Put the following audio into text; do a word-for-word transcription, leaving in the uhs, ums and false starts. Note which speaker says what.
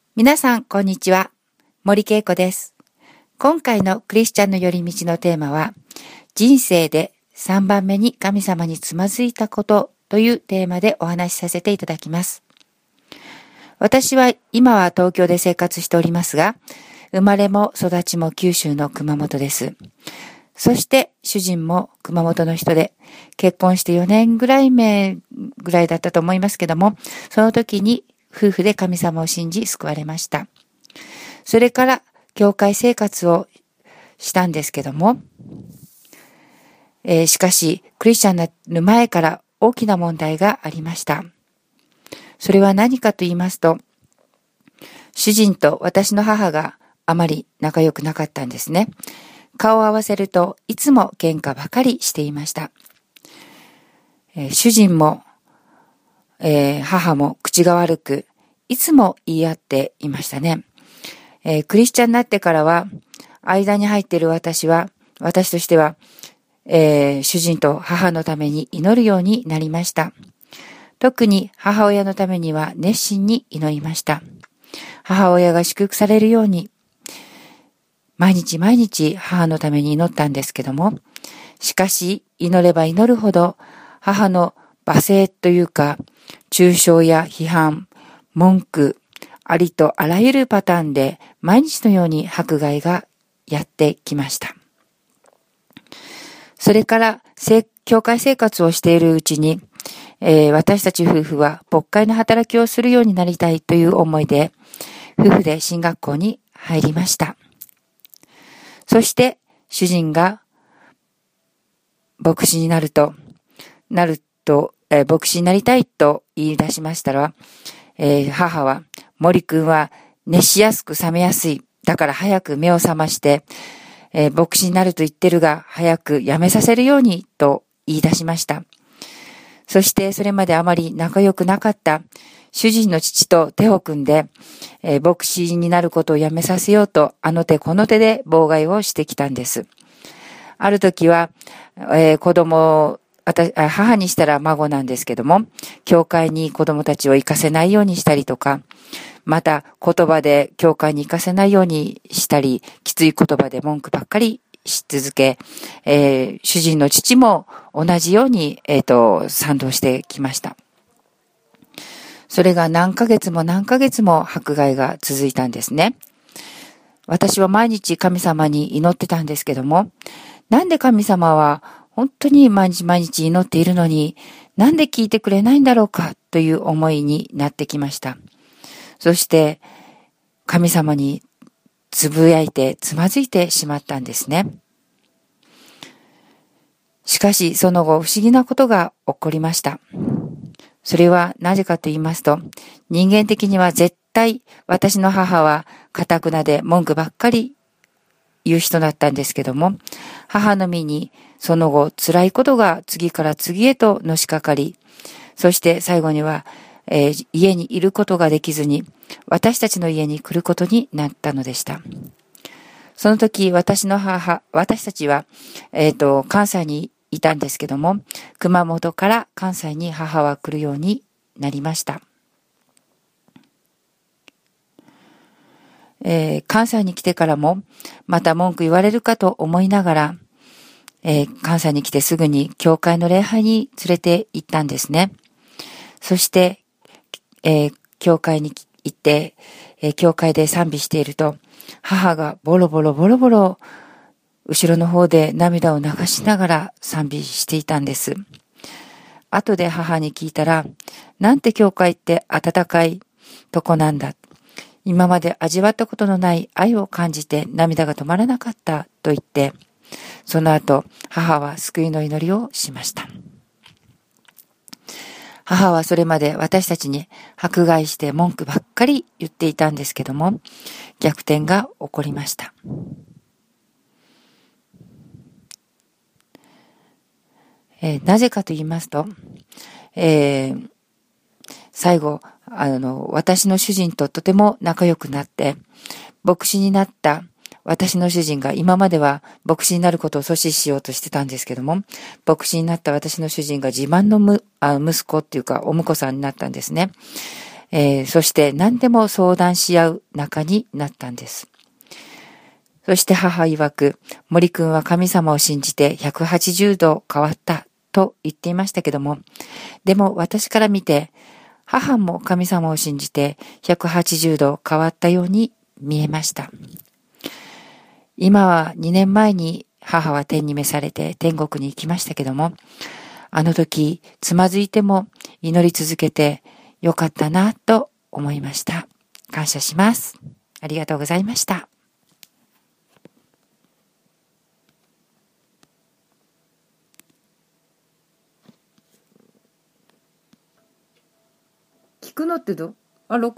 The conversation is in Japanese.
Speaker 1: 皆さん、こんにちは。森恵子です。今回のクリスチャンの寄り道のテーマは、人生でさんばんめに神様につまずいたことというテーマでお話しさせていただきます。私は今は東京で生活しておりますが、生まれも育ちも九州の熊本です。そして主人も熊本の人で、結婚してよねんぐらい前ぐらいだったと思いますけども、その時に夫婦で神様を信じ救われました。それから教会生活をしたんですけども、えー、しかしクリスチャンになる前から大きな問題がありました。それは何かと言いますと、主人と私の母があまり仲良くなかったんですね。顔を合わせるといつも喧嘩ばかりしていました。えー、主人もえー、母も口が悪く、いつも言い合っていましたね。えー、クリスチャンになってからは、間に入っている私は、私としては、えー、主人と母のために祈るようになりました。特に母親のためには熱心に祈りました。母親が祝福されるように、毎日毎日母のために祈ったんですけども、しかし祈れば祈るほど母の罵声というか、中傷や批判、文句、ありとあらゆるパターンで毎日のように迫害がやってきました。それから教会生活をしているうちに、えー、私たち夫婦は牧会の働きをするようになりたいという思いで、夫婦で進学校に入りました。そして主人が牧師になると、なると、えー、牧師になりたいと言い出しましたら、えー、母は、森くんは熱しやすく冷めやすい。だから早く目を覚まして、えー、牧師になると言ってるが、早く辞めさせるようにと言い出しました。そしてそれまであまり仲良くなかった主人の父と手を組んで、えー、牧師になることをやめさせようと、あの手この手で妨害をしてきたんです。ある時は、えー、子供母にしたら孫なんですけども、教会に子供たちを行かせないようにしたりとか、また言葉で教会に行かせないようにしたり、きつい言葉で文句ばっかりし続け、えー、主人の父も同じように、えーと、賛同してきました。それが何ヶ月も何ヶ月も迫害が続いたんですね。私は毎日神様に祈ってたんですけども、なんで神様は本当に毎日毎日祈っているのに、なんで聞いてくれないんだろうかという思いになってきました。そして神様につぶやいてつまずいてしまったんですね。しかしその後不思議なことが起こりました。それはなぜかと言いますと、人間的には絶対私の母は堅くなで文句ばっかり言う人だったんですけども、母の身にその後辛いことが次から次へとのしかかり、そして最後には、えー、家にいることができずに私たちの家に来ることになったのでした。その時私の母、私たちは、えっと、関西にいたんですけども、熊本から関西に母は来るようになりました。えー、関西に来てからもまた文句言われるかと思いながら、えー、関西に来てすぐに教会の礼拝に連れて行ったんですね。そして、えー、教会に行って、えー、教会で賛美していると、母がボロボロボロボロ後ろの方で涙を流しながら賛美していたんです。後で母に聞いたら、なんて教会って温かいとこなんだ。今まで味わったことのない愛を感じて涙が止まらなかったと言って、その後母は救いの祈りをしました。母はそれまで私たちに迫害して文句ばっかり言っていたんですけども、逆転が起こりました。えー、なぜかと言いますと、えー、最後あの、私の主人ととても仲良くなって、牧師になった私の主人が今までは牧師になることを阻止しようとしてたんですけども、牧師になった私の主人が自慢のむあ息子っていうかお婿さんになったんですね。 えー、そして何でも相談し合う仲になったんです。そして母曰く、森くんは神様を信じてひゃくはちじゅうど変わったと言っていましたけども、でも私から見て、母も神様を信じてひゃくはちじゅうど変わったように見えました。今はにねんまえに母は天に召されて天国に行きましたけども、あの時つまずいても祈り続けてよかったなと思いました。感謝します。ありがとうございました。聞くのってどう？あ、録